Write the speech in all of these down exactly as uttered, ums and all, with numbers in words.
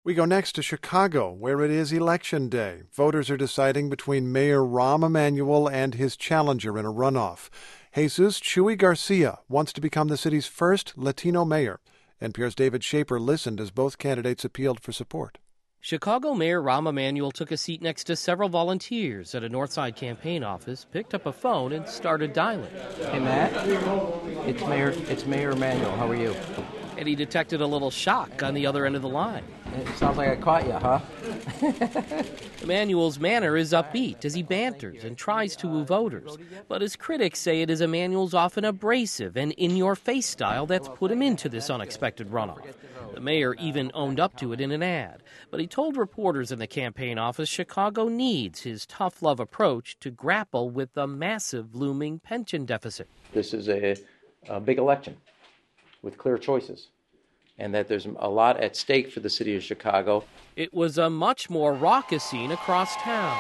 We go next to Chicago, where it is Election Day. Voters are deciding between Mayor Rahm Emanuel and his challenger in a runoff. Jesus Chuy Garcia wants to become the city's first Latino mayor. N P R's David Schaper listened as both candidates appealed for support. Chicago Mayor Rahm Emanuel took a seat next to several volunteers at a Northside campaign office, picked up a phone, and started dialing. Hey, Matt. It's Mayor, it's Mayor Emanuel. How are you? And he detected a little shock on the other end of the line. It sounds like I caught you, huh? Emanuel's manner is upbeat as he banters and tries to woo voters. But his critics say it is Emanuel's often abrasive and in-your-face style that's put him into this unexpected runoff. The mayor even owned up to it in an ad. But he told reporters in the campaign office Chicago needs his tough-love approach to grapple with the massive looming pension deficit. This is a, a big election with clear choices, and that there's a lot at stake for the city of Chicago. It was a much more raucous scene across town.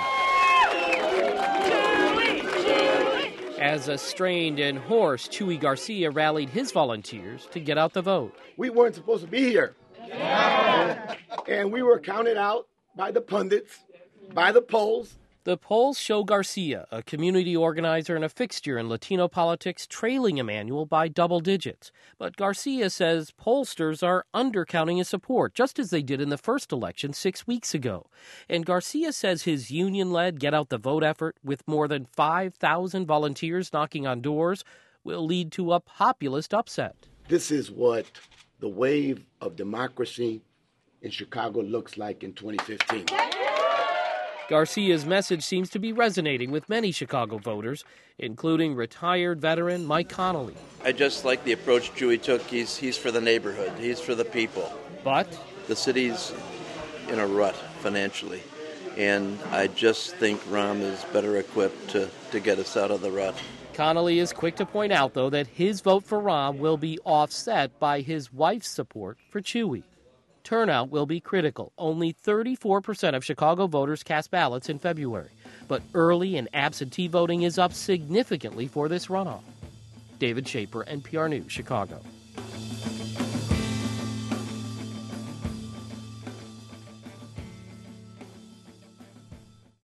As a strained and hoarse Chuy Garcia rallied his volunteers to get out the vote. We weren't supposed to be here. Yeah. And we were counted out by the pundits, by the polls. The polls show Garcia, a community organizer and a fixture in Latino politics, trailing Emanuel by double digits. But Garcia says pollsters are undercounting his support, just as they did in the first election six weeks ago. And Garcia says his union-led get-out-the-vote effort, with more than five thousand volunteers knocking on doors, will lead to a populist upset. This is what the wave of democracy in Chicago looks like in twenty fifteen. Garcia's message seems to be resonating with many Chicago voters, including retired veteran Mike Connolly. I just like the approach Chuy took. He's, he's for the neighborhood. He's for the people. But the city's in a rut financially, and I just think Rahm is better equipped to, to get us out of the rut. Connolly is quick to point out, though, that his vote for Rahm will be offset by his wife's support for Chuy. Turnout will be critical. Only thirty-four percent of Chicago voters cast ballots in February. But early and absentee voting is up significantly for this runoff. David Schaper, N P R News, Chicago.